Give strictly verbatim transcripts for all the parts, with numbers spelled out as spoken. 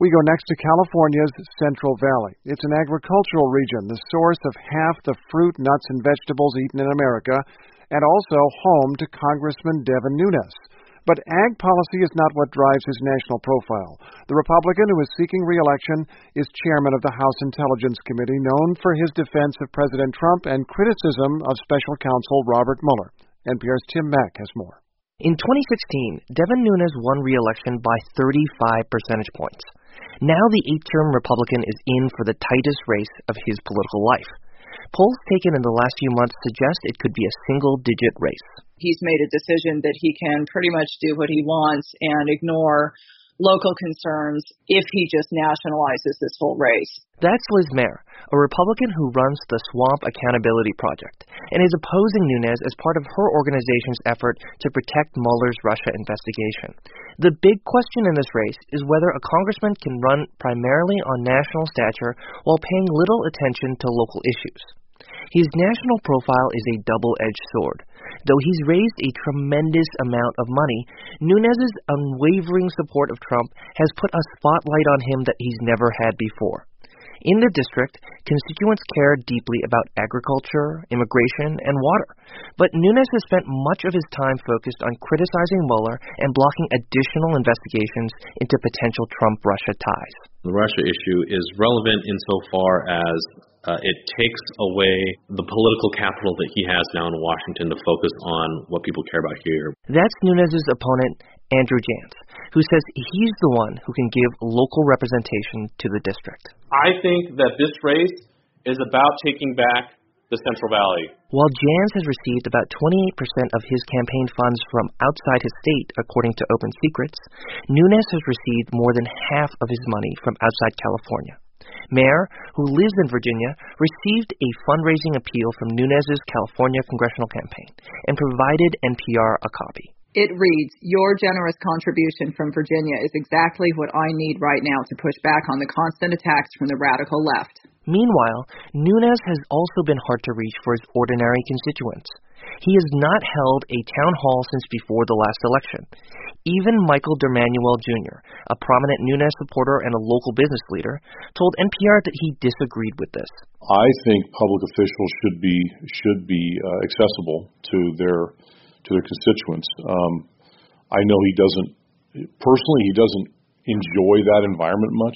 We go next to California's Central Valley. It's an agricultural region, the source of half the fruit, nuts, and vegetables eaten in America, and also home to Congressman Devin Nunes. But ag policy is not what drives his national profile. The Republican who is seeking re-election is chairman of the House Intelligence Committee, known for his defense of President Trump and criticism of special counsel Robert Mueller. N P R's Tim Mack has more. In twenty sixteen, Devin Nunes won re-election by thirty-five percentage points. Now the eight-term Republican is in for the tightest race of his political life. Polls taken in the last few months suggest it could be a single-digit race. He's made a decision that he can pretty much do what he wants and ignore local concerns if he just nationalizes this whole race. That's Liz Mair, a Republican who runs the Swamp Accountability Project and is opposing Nunes as part of her organization's effort to protect Mueller's Russia investigation. The big question in this race is whether a congressman can run primarily on national stature while paying little attention to local issues. His national profile is a double-edged sword. Though he's raised a tremendous amount of money, Nunes' unwavering support of Trump has put a spotlight on him that he's never had before. In the district, constituents care deeply about agriculture, immigration, and water. But Nunes has spent much of his time focused on criticizing Mueller and blocking additional investigations into potential Trump-Russia ties. The Russia issue is relevant insofar as uh, it takes away the political capital that he has now in Washington to focus on what people care about here. That's Nunes' opponent, Andrew Jantz, who says he's the one who can give local representation to the district. I think that this race is about taking back the Central Valley. While Jantz has received about twenty-eight percent of his campaign funds from outside his state, according to Open Secrets, Nunes has received more than half of his money from outside California. Mair, who lives in Virginia, received a fundraising appeal from Nunes' California congressional campaign and provided N P R a copy. It reads, "Your generous contribution from Virginia is exactly what I need right now to push back on the constant attacks from the radical left." Meanwhile, Nunes has also been hard to reach for his ordinary constituents. He has not held a town hall since before the last election. Even Michael Dermanuel Junior, a prominent Nunes supporter and a local business leader, told N P R that he disagreed with this. I think public officials should be should be uh, accessible to their to their constituents. Um, I know he doesn't personally. He doesn't enjoy that environment much.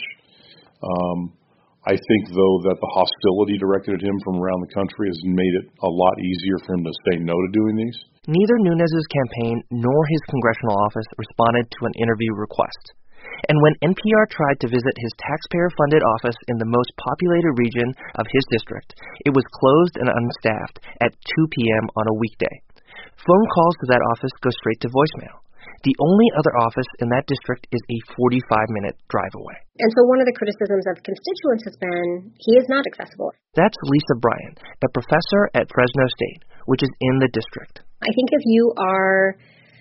Um, I think, though, that the hostility directed at him from around the country has made it a lot easier for him to say no to doing these. Neither Nunes' campaign nor his congressional office responded to an interview request. And when N P R tried to visit his taxpayer-funded office in the most populated region of his district, it was closed and unstaffed at two p.m. on a weekday. Phone calls to that office go straight to voicemail. The only other office in that district is a forty-five minute drive away. And so one of the criticisms of constituents has been he is not accessible. That's Lisa Bryan, a professor at Fresno State, which is in the district. I think if you are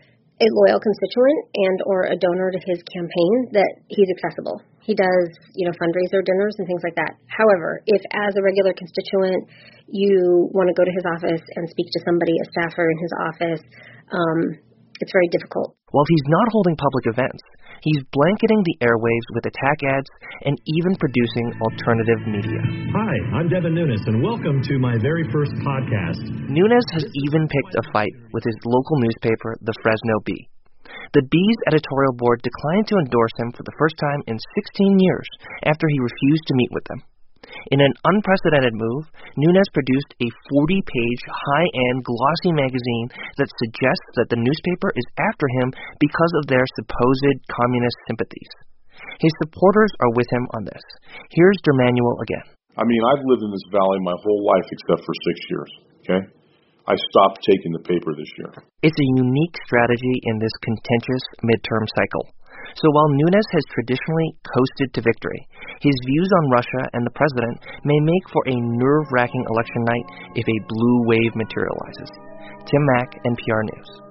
a loyal constituent and or a donor to his campaign, that he's accessible. He does, you know, fundraiser dinners and things like that. However, if as a regular constituent you want to go to his office and speak to somebody, a staffer in his office, um, it's very difficult. While he's not holding public events, he's blanketing the airwaves with attack ads and even producing alternative media. Hi, I'm Devin Nunes, and welcome to my very first podcast. Nunes has even picked a fight with his local newspaper, the Fresno Bee. The Bee's editorial board declined to endorse him for the first time in sixteen years after he refused to meet with them. In an unprecedented move, Nunes produced a forty-page, high-end, glossy magazine that suggests that the newspaper is after him because of their supposed communist sympathies. His supporters are with him on this. Here's Dermanuel again. I mean, I've lived in this valley my whole life except for six years, okay? I stopped taking the paper this year. It's a unique strategy in this contentious midterm cycle. So while Nunes has traditionally coasted to victory, his views on Russia and the president may make for a nerve-wracking election night if a blue wave materializes. Tim Mack, N P R News.